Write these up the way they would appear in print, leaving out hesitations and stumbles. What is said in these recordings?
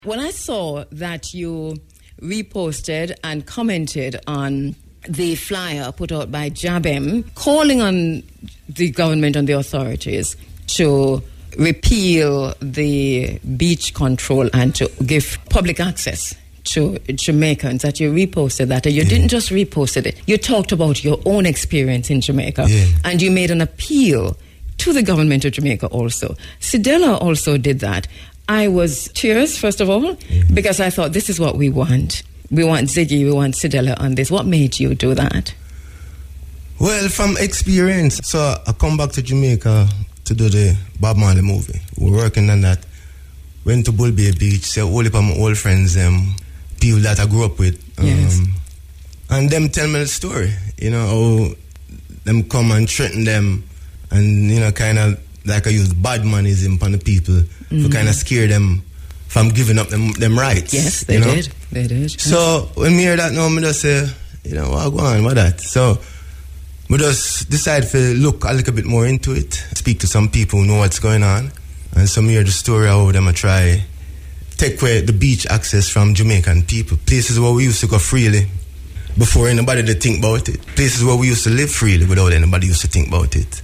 When I saw that you reposted and commented on the flyer put out by JABEM calling on the government and the authorities to repeal the beach control and to give public access to Jamaicans, that you reposted that, and you didn't just repost it, you talked about your own experience in Jamaica, and you made an appeal to the government of Jamaica also. Sidela also did that. I was tears, first of all, because I thought this is what we want. We want Ziggy, we want Sidela on this. What made you do that? Well, from experience. So I come back to Jamaica to do the Bob Marley movie. We're working on that. Went to Bull Bay Beach, say all of my old friends, people that I grew up with. And them tell me the story, how them come and threaten them and, kind of like I use bad manism upon the people to kind of scare them from giving up them rights. Yes, they did. They did. So when me hear that now, I just say, what go on, what that? So we just decide to look a little bit more into it, speak to some people who know what's going on, and some hear the story how them try take away the beach access from Jamaican people. Places where we used to go freely before anybody did think about it. Places where we used to live freely without anybody used to think about it.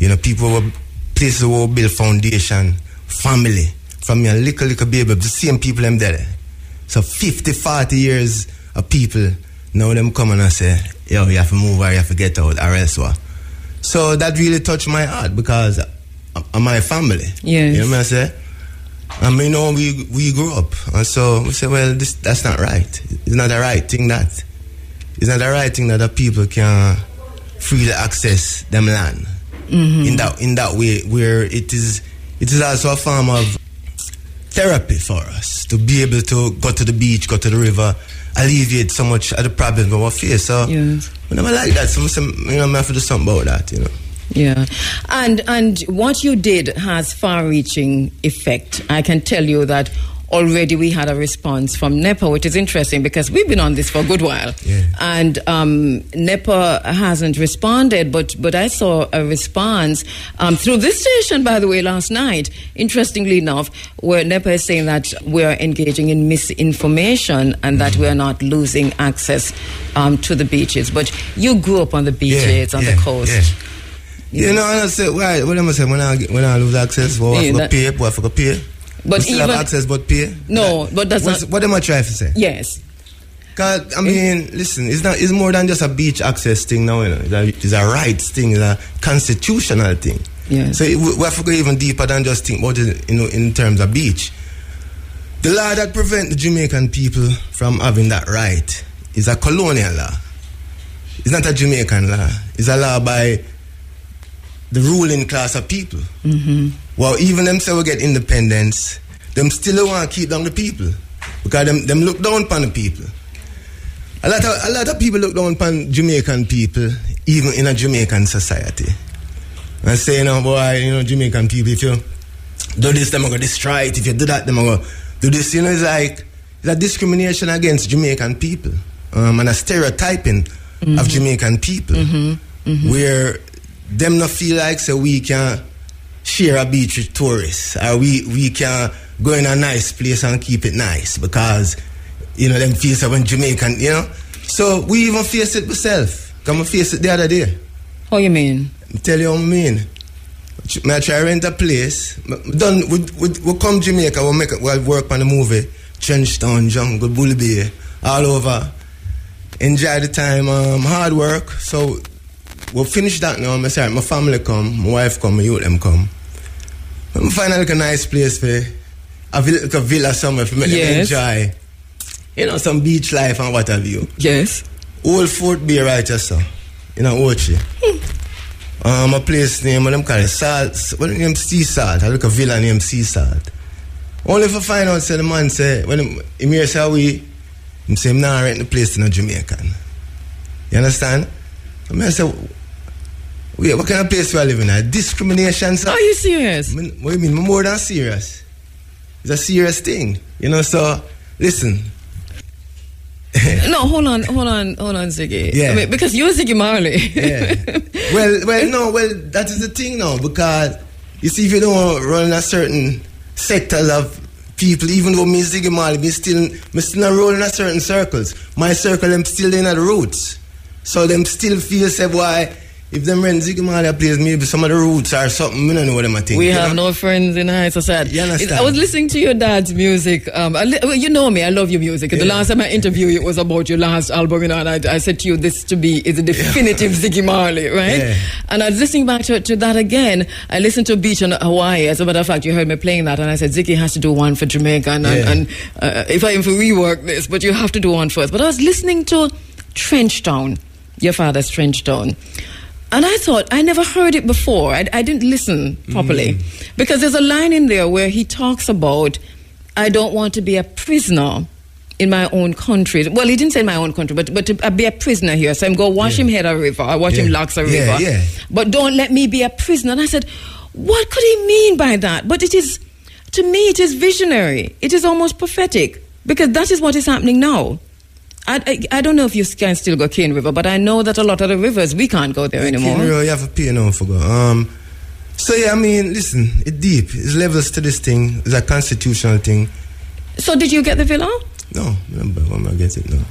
Places where we build foundation, family, from your little baby, the same people them there. So 50, 40 years of people, now them come and say, yo, you have to move or you have to get out or else what. So that really touched my heart because of my family. Yes. You know what I say? And we grew up. And so we say, well, that's not right. It's not the right thing that. It's not the right thing that the people can freely access them land. In that way, where it is also a form of therapy for us to be able to go to the beach, go to the river, alleviate so much of the problems we face. So I never like that. So I have to do something about that. Yeah, and what you did has far-reaching effect. I can tell you that already we had a response from NEPA, which is interesting because we've been on this for a good while. And NEPA hasn't responded, but I saw a response through this station, by the way, last night, interestingly enough, where NEPA is saying that we're engaging in misinformation and that we're not losing access to the beaches. But you grew up on the beaches, on the coast. I say, why? What am I saying? When I lose access, what I forgot to pay? But still have access but pay? No, but that's not... What am I trying to say? Yes. Because, listen, it's more than just a beach access thing now, It's a rights thing, it's a constitutional thing. Yes. So we have to go even deeper than just think about it, in terms of beach. The law that prevents the Jamaican people from having that right is a colonial law. It's not a Jamaican law. It's a law by the ruling class of people. Well, even them say we get independence, them still want to keep down the people because them look down upon the people. A lot of people look down upon Jamaican people, even in a Jamaican society. And say, boy, Jamaican people, if you do this, them are going to destroy it. If you do that, them are going to do this. It's like it's a discrimination against Jamaican people and a stereotyping of Jamaican people where them not feel like so we can share a beach with tourists or we can go in a nice place and keep it nice because them feel so when Jamaican, so we even face it myself. Come and face it the other day. How you mean? I tell you what I mean. I try to rent a place. We come Jamaica, we'll work on the movie Trenchtown, Jungle, Bull Bay, all over. Enjoy the time, hard work. So we'll finish that now. My family come, my wife come, my youth them come. I'm find a nice place for a villa somewhere for me to enjoy. Some beach life and what have you. Yes. Old Fort Bay right just so. Ochi. A place name, what them call it, Salt. What name Sea Salt. I look a villa named Sea Salt. Only if I find out, say the man say, when him hear say we, him say him not rent the place to no Jamaican. You understand? I say, wait, what kind of place we are living at? Discrimination, sir? Are you serious? What do you mean? I'm more than serious. It's a serious thing. So, listen. No, hold on, Ziggy. Yeah. Because you're Ziggy Marley. Yeah. Well, that is the thing now, because, you see, if you don't run a certain sector of people, even though me Ziggy Marley, me still not rolling in certain circles. My circle, them still in at the roots. So them still feel, say, why, if them rent Ziggy Marley plays, maybe some of the roots or something, I don't know what them I think. We have no friends in high society. You understand? I was listening to your dad's music. You know me, I love your music. The last time I interviewed you, it was about your last album, and I said to you, this to be is a definitive Ziggy Marley, right? Yeah. And I was listening back to that again. I listened to Beach on Hawaii. As a matter of fact, you heard me playing that, and I said, Ziggy has to do one for Jamaica, and if I even rework this, but you have to do one first. But I was listening to Trenchtown, your father's Trenchtown. And I thought, I never heard it before. I didn't listen properly. Because there's a line in there where he talks about, I don't want to be a prisoner in my own country. Well, he didn't say my own country, but to be a prisoner here. So I'm going to watch him head a river, or watch him locks a river. Yeah. But don't let me be a prisoner. And I said, what could he mean by that? But it is, to me, it is visionary. It is almost prophetic. Because that is what is happening now. I don't know if you can still go Cane River, but I know that a lot of the rivers, we can't go there anymore. Cane River, you have to pay now for go. So, yeah, I mean, listen, it's deep. It's levels to this thing. It's a constitutional thing. So, did you get the villa? No, remember, I'm not get it now.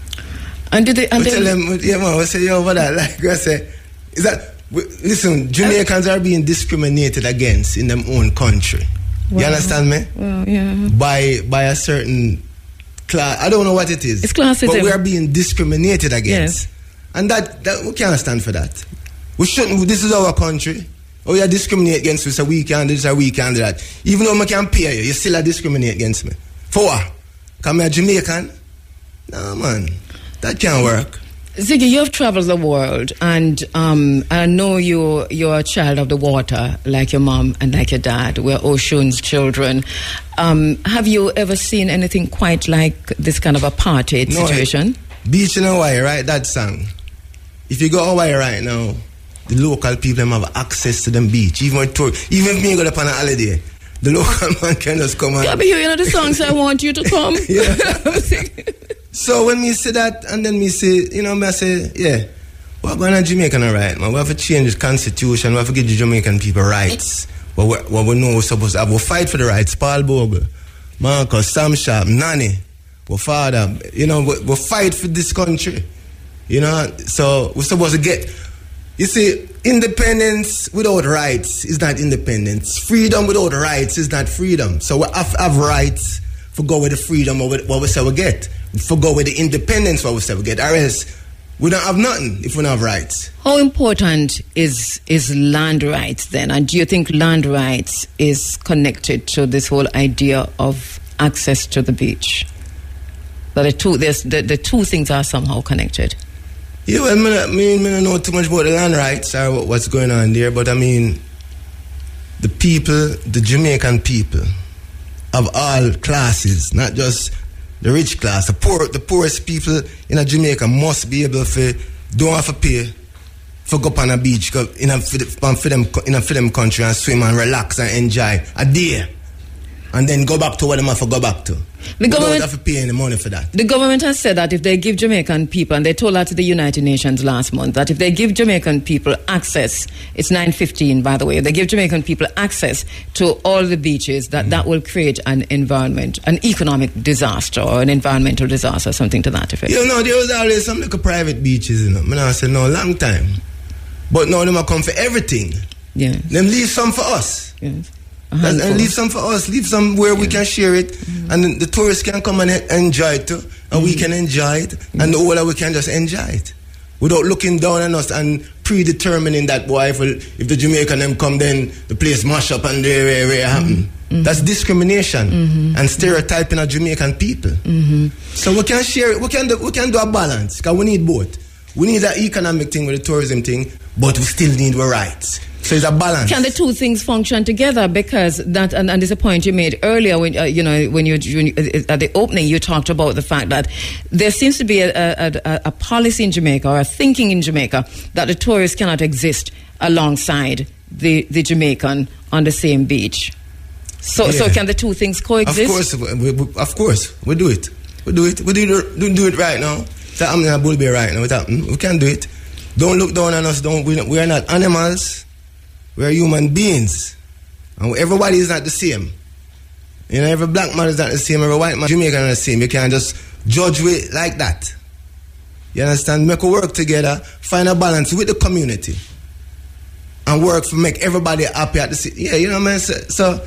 And did they... And tell them, I say, yo, what that, like I say, is that, listen, Jamaicans are being discriminated against in their own country. Wow. You understand me? Well, yeah. By a certain... class, I don't know what it is. It's classism. But we are being discriminated against. Yes. And that we can't stand for that. We shouldn't. This is our country. Oh, you discriminate against me, so we can't do this or we can't do that. Even though I can pay you still discriminate against me. For what? Because I'm a Jamaican? No, man. That can't work. Ziggy, you have traveled the world, and I know you're a child of the water, like your mom and like your dad. We're ocean's children. Have you ever seen anything quite like this kind of apartheid situation? Beach in Hawaii, right? That song. If you go Hawaii right now, the local people have access to them beach. Even if me go up on a holiday, the local man can just come on. Yeah, but you know the songs I want you to come. So when me say that, and then me say, I say, yeah, we're going to Jamaica right, man. We have to change the constitution. We have to give the Jamaican people rights. What we know we're supposed to have. We'll fight for the rights. Paul Bogle, Marcus, Sam Sharp, Nani, our father. We'll fight for this country. So we're supposed to get... You see, independence without rights is not independence. Freedom without rights is not freedom. So we have rights for go with the freedom of what we say we get. For go with the independence what we say we get. Or else we don't have nothing if we don't have rights. How important is land rights then? And do you think land rights is connected to this whole idea of access to the beach? That the two things are somehow connected. Yeah, well, I don't know too much about the land rights or what's going on there, but I mean, the people, the Jamaican people of all classes, not just the rich class, the poorest people in Jamaica must be able to, don't have to pay for go up on a beach in them country and swim and relax and enjoy a day. And then go back to what they have to go back to. The government don't have to pay any money for that. The government has said that if they give Jamaican people, and they told that to the United Nations last month, that if they give Jamaican people access, it's 9:15 by the way, if they give Jamaican people access to all the beaches, that will create an environment, an economic disaster or an environmental disaster, something to that effect. There was always some like private beaches, I said, no, long time. But now them come for everything. Yes. Them leave some for us. Yes. And leave some for us, leave some where we can share it, and the tourists can come and enjoy it too, and we can enjoy it, and the older we can just enjoy it, without looking down on us and predetermining that, boy, if the Jamaican them come, then the place mash up and they happen. That's discrimination and stereotyping of Jamaican people. So we can share it, we can do a balance, because we need both. We need that economic thing with the tourism thing, but we still need our rights. So it's a balance. Can the two things function together? Because that, and there's a point you made earlier when when you at the opening you talked about the fact that there seems to be a policy in Jamaica or a thinking in Jamaica that the tourist cannot exist alongside the Jamaican on the same beach. So can the two things coexist? Of course, we do it. We do it right now. I'm in a bull bear right now. We can do it. Don't look down on us. We are not animals. We are human beings. And everybody is not the same. You know, every black man is not the same, every white man, Jamaican is not the same. You can't just judge with like that. You understand? Make a work together, find a balance with the community, and work to make everybody happy at the city. Yeah, you know what I mean? So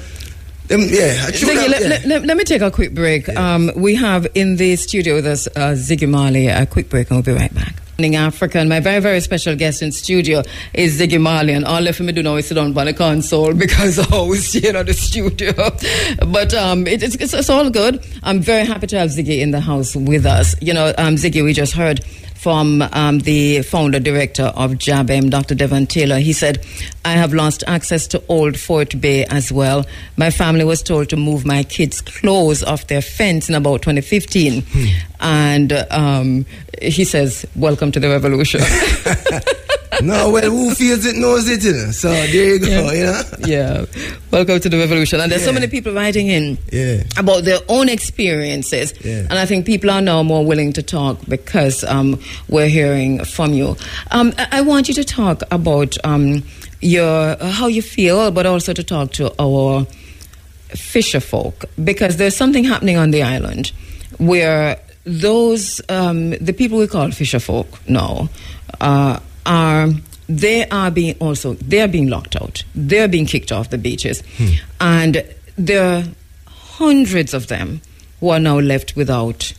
let me take a quick break. Yeah. We have in the studio with us Ziggy Marley. A quick break and we'll be right back. In Africa, and my very, very special guest in studio is Ziggy Marley, and all of me do now is sit down by the console because I always the studio. But it's all good. I'm very happy to have Ziggy in the house with us. You know, Ziggy, we just heard from the founder director of JABEM, Dr. Devon Taylor. He said, I have lost access to Old Fort Bay as well. My family was told to move my kids' clothes off their fence in about 2015. And he says, welcome to the revolution. No, well, who feels it knows it, you know? So there you go, you know? Yeah, welcome to the revolution. And there's so many people writing in about their own experiences. Yeah. And I think people are now more willing to talk because we're hearing from you. I want you to talk about how you feel, but also to talk to our fisher folk, because there's something happening on the island where those, the people we call fisher folk now, they are being locked out. They're being kicked off the beaches. And there are hundreds of them who are now left without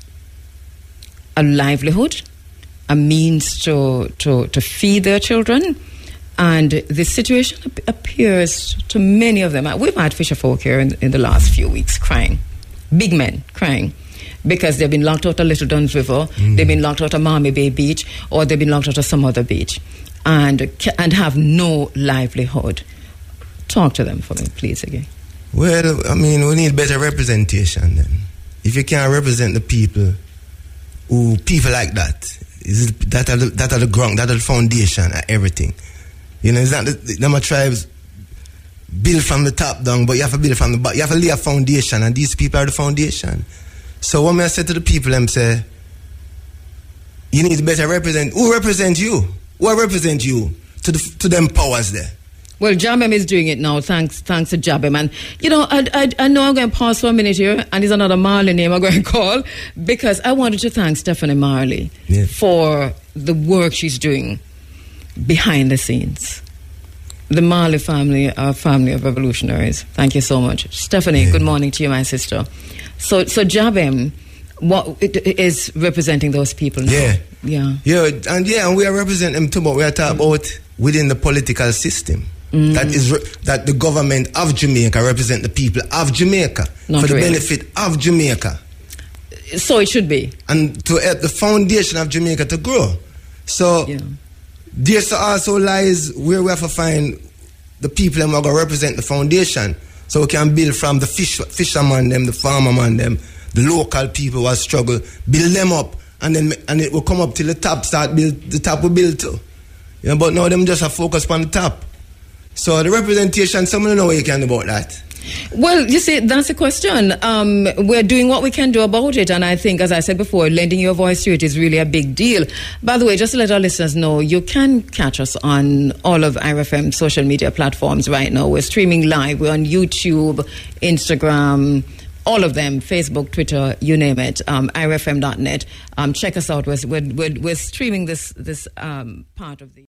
a livelihood, a means to feed their children. And the situation appears to many of them. We've had fisher folk here in the last few weeks crying, big men crying, because they've been locked out of Little Duns River, they've been locked out of Marmy Bay Beach, or they've been locked out of some other beach, and have no livelihood. Talk to them for me, please, again. Well, I mean, we need better representation then. If you can't represent the people like that, that are the ground, that are the foundation of everything. You know, it's not them tribes build from the top down, but you have to build from the bottom. You have to lay a foundation, and these people are the foundation. So what I say to the people, them say, you need to better represent. Who represent you? Who represent you to them powers there? Well, JABEM is doing it now, thanks to JABEM. And, you know, I know I'm going to pause for a minute here, and there's another Marley name I'm going to call, because I wanted to thank Stephanie Marley for the work she's doing behind the scenes. The Marley family, our family of revolutionaries. Thank you so much. Stephanie, good morning to you, my sister. So JABEM, what it is representing those people now. And we are representing them too, but we are talking about within the political system. That the government of Jamaica represent the people of Jamaica for the benefit of Jamaica. So it should be. And to help the foundation of Jamaica to grow. So there also lies where we have to find the people that are going to represent the foundation, so we can build from the fisherman them, the farmerman them, the local people who are struggle, build them up, and it will come up till the top the top will build too. You know, but now them just have focus on the top. So the representation, someone know what you can do about that. Well, you see, that's the question. We're doing what we can do about it, and I think, as I said before, lending your voice to it is really a big deal. By the way, just to let our listeners know, you can catch us on all of IRFM social media platforms right now. We're streaming live. We're on YouTube, Instagram, all of them, Facebook, Twitter, you name it, irfm.net. Check us out. We're streaming this part of the